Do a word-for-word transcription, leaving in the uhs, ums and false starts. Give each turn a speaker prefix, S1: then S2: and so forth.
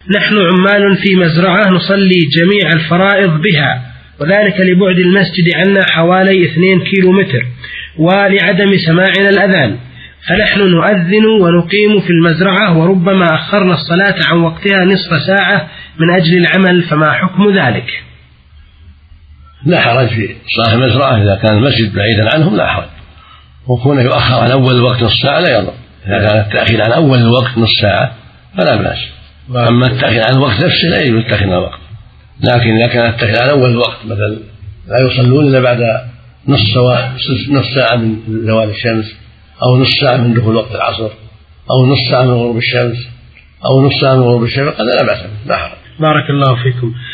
S1: نحن عمال في مزرعة نصلي جميع الفرائض بها، وذلك لبعد المسجد عنا حوالي اثنين كيلو متر ولعدم سماعنا الأذان، فنحن نؤذن ونقيم في المزرعة، وربما أخرنا الصلاة عن وقتها نصف ساعة من أجل العمل، فما حكم ذلك؟
S2: لا حرج في صاحب المزرعة إذا كان المسجد بعيدا عنهم لا حرج، وكونه يؤخر عن أول الوقت نصف ساعة لا يضر. إذا كان التأخير عن أول الوقت نصف ساعة فلا بأس، أما التأخير عن الوقت نفسه لا يجوز التأخير عن الوقت. لكن إذا كان التأخير عن أول الوقت مثلا لا يصلون إلا بعد نصف نصف ساعة من زوال الشمس، أو نصف ساعة من دخول وقت العصر، أو نصف ساعة من غروب الشمس، أو نصف ساعة من غروب الشفق، هذا لا بأس به، لا حرج.
S1: بارك الله فيكم.